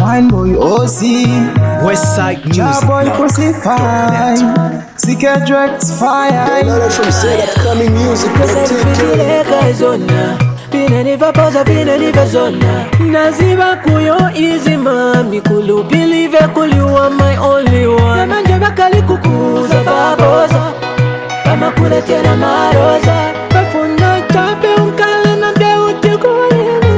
Wine boy OC, Westside Music. Jar boy crucified, Secret Drex fire. From say that coming music. Pina nivapoza pina nivazona Naziba kuyo easy mami Kulu believe kulu you are my only one Namanje bakali kukuza vapoza Kama kule tena maroza Bafuna chape unkale na deuti kuhini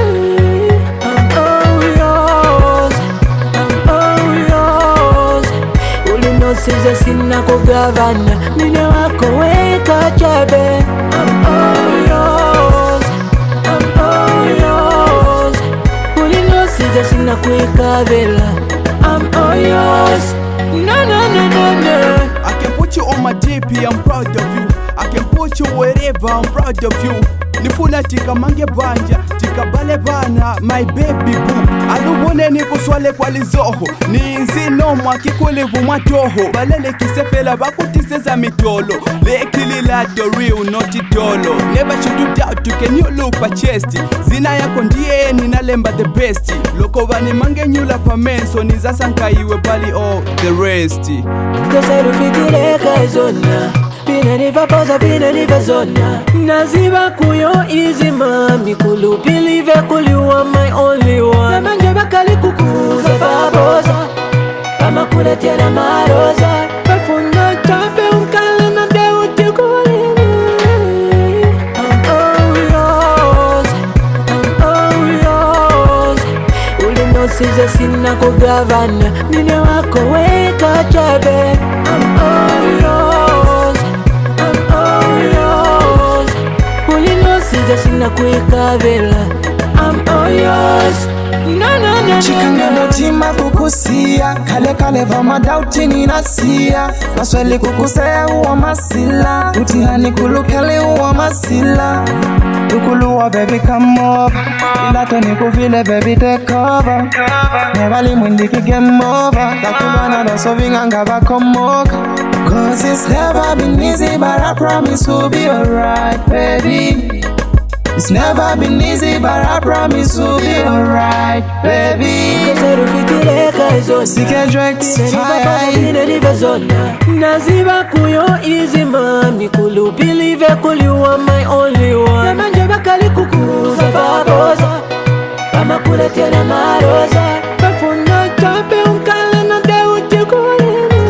I'm all yours, I'm all yours Ulinosiza sina kugavana Nine wako weka chabe I'm all yours, I'm all yours Ulinosiza sina kuikavela I'm all yours No, no, no, no, no I can put you on my DP, I'm proud of you. I can put you wherever, I'm proud of you. Nifuna tika mange banja, tika bale bana, my baby boo. Alubone niko swale kwa lizoho, ni nzino mwakikuli vumatoho. Balele kisefela bakutiseza mitolo, lekilila the real, not idolo. Never should you doubt, you can you look pa chesti. Zina yako ndiye ninalemba the best. Loko vani mange nyula pa menso, nizasanka iwe bali all the rest. Koseru fitireka zona Pina nivapoza pina nivazona Naziba kuyo easy mami Kulu believe kulu you are my only one Namanje bakali kukuza vapoza Kama kule tena maroza Bafuna chape unkale na deuti kuhini I'm all yours, I'm all yours Ulinosiza sina kugavana Nine wako weka chabe I'm all yours, I'm all yours Ulinosiza sina kuikavela I'm all yours No, no, no, no, Chikanga mutima kukusia, kale kale vama dauti ninasia. Maswali kukusea uwa masila, utihani kulukele uwa masila. Tukuluwa baby come over, ilato nikuvile baby take over. Nevali mwindiki game over, takulwana doso vinganga bakomoka. Cause it's never been easy but I promise we'll be alright baby. It's never been easy, but I promise we'll be alright, baby. Koseru fitireka zona Secret Drex fire. Pina nivazona Naziba kuyo easy mami Kulu believe kulu you are my only one Namanje bakali kukuza vapoza Kama kule tena maroza Bafuna chape unkale na deuti kuhini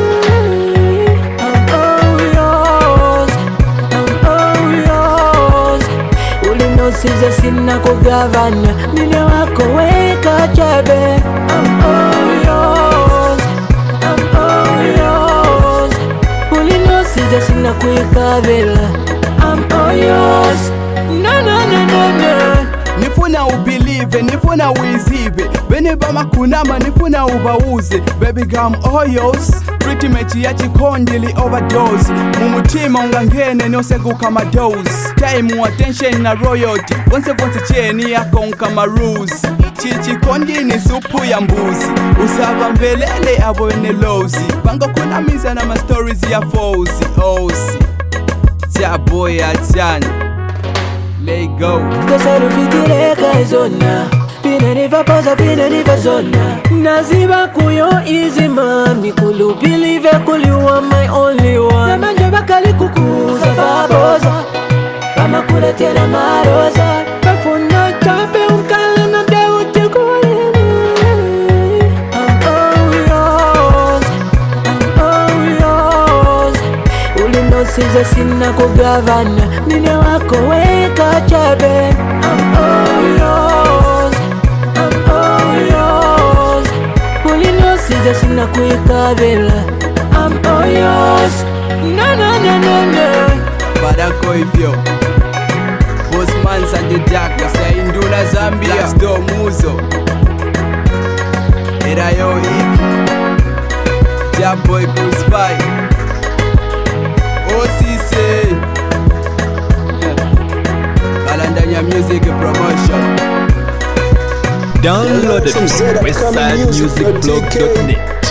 I'm all yours, I'm all yours Ulinosiza sina kugavana Nine wako weka chabe I'm all yours, I'm all yours Ulinosiza sina kuikavela I'm all yours No, no, no, no, no Nifuna ubelieve, nifuna uizive. Bene bama kunama, nifuna ubauze. Baby gum oils, pretty mechi ya chikondili overdose. Mumutima ungangene nosegu kama dose. Time attention na royalty, once cheni yako unkama rules. Chichi kondi ni supu ya mbuzi. Usaba mbelele abo ene lozi. Bango kunamiza na ma stories ya fozi. Osi, tia boy atiani. Let go. Koseru fitireka zona Pina nivapoza pina nivazona Naziba kuyo easy mami Kulu believe kulu you are my only one Namanje bakali kukuza vapoza Kama kule tena maroza Bafuna chape unkale na deuti kuhini I'm all yours, I'm all yours Ulinosiza sina kugavana Nine wako weka chabe I'm all yours, I'm all yours Ulinosiza sina kuikavela I'm all yours No, no, no, no, no Barako hivyo Postman Sande Daka Saindula Zambia Sto Muzo Era yo hiki Jar boy Crucify OCC Kalandanya Music Promotion Download it from westsidemusicblog.net.